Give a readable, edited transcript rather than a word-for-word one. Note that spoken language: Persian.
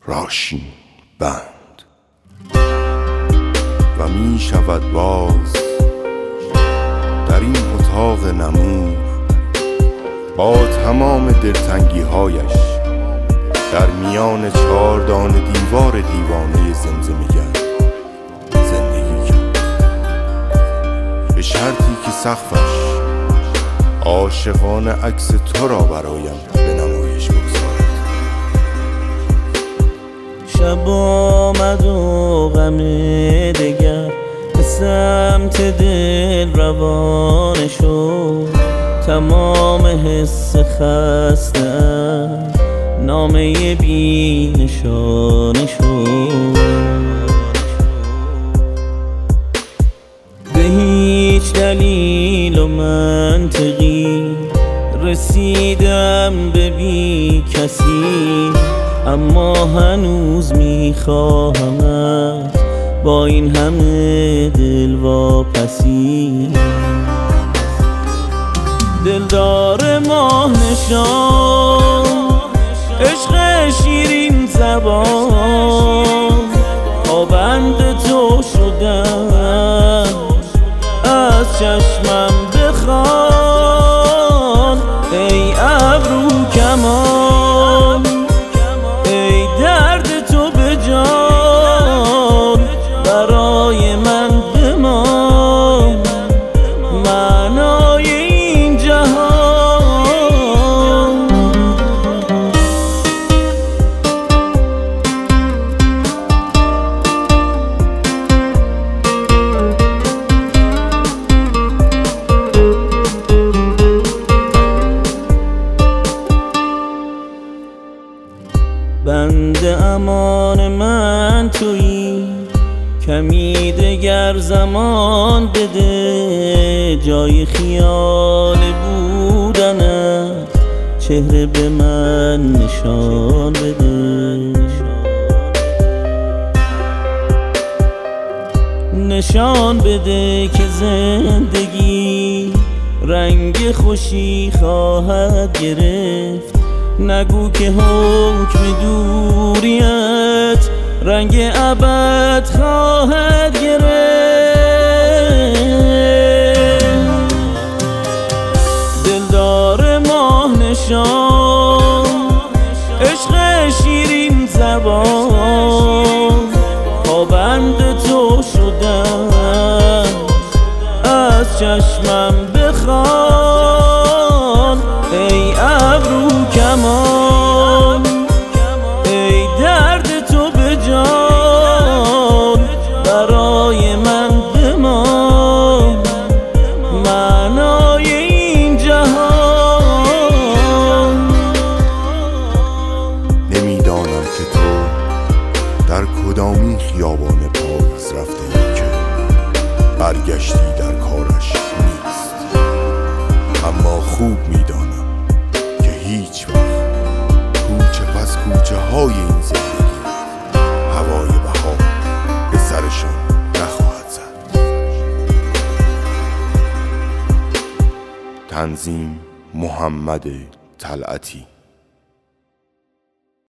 راشین بند و می شود باز در این اتاق نمور با تمام دلتنگی هایش در میان 4 دانه دیوار دیوانه زمزمه‌گر زندگی کرد، به شرطی که سقفش عاشقانه عکس تو را برایم به نمایش بگذارد. شب آمد و غم دگر به سمت دل روانه شد، تمام حس خسته‌ام نامه بی نشانه شد. به هیچ دلیل و منطقی رسیدم به بی کسی، اما هنوز میخواهمت با این همه دل واپسی. دلدار ماه نشان، عشق شیرین زبان، پابند تو شدم، از چشمم بخوان ای ابرو کمان، ای درد تو به جان برای من بمان، معنای این جهان. بند امان من تویی، کمی دگر زمان بده، جای خیال بودنت چهره به من نشان بده. نشان بده که زندگی رنگ خوشی خواهد گرفت، نگو که حکم دوریت رنگ ابد خواهد گرفت. دلدار ماه نشان، عشق شیرین زبان، پابند تو شدم، از چشمم بخوان ای ابرو کمان، ای درد تو به جان برای من بمان، معنای این جهان. نمیدانم که تو در کدامین خیابان پاریس رفته ای که برگشتی در کارش نیست، اما خوب میدانم که هیچ وقت کوچه پس کوچه های این زندگی هوای بهار به سرشان نخواهد زد. تنظیم محمد طلعتی.